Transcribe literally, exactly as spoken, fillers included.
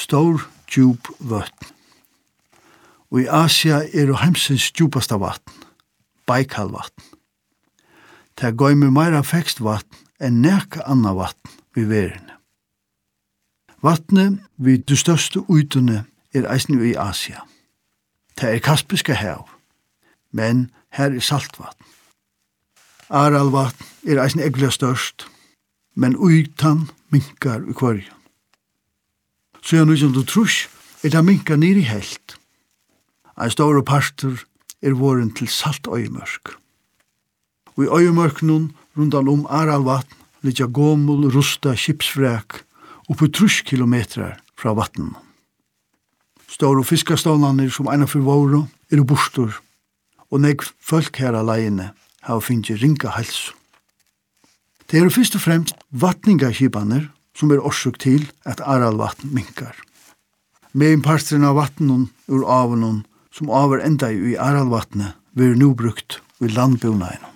stor, djup vøtn. Og i Asia er det heimsins djupasta vatn, Baikalvatn. Det gøymer meira fekstvatn enn nekka anna vatn vi verene. Vatnet vid de største utene er eisen i Asia. Det er Kaspiska hav, men her er saltvatn. Aralvatn er eisen egla størst, men utan minkar i kvarjon. Så jeg nysgjent og trus er det minkar nir i helt. Ein store parter er våren til salt øymørk. Og i øymørknun rundan om Aralvatn ligger gomul rusta skipsfræk oppi trus kilometrar fra vatnen. Store fiskastålnaner som eina for våre er bostor, og negv folk her alene har finnst ringa helse. Det er fyrst og fremst vatningaskipaner som er orsuk til at Aralvatn minkar. Med parten av vattnen ur avnen som over enda i Aralvatnet vil nu brukt i landbunnaen.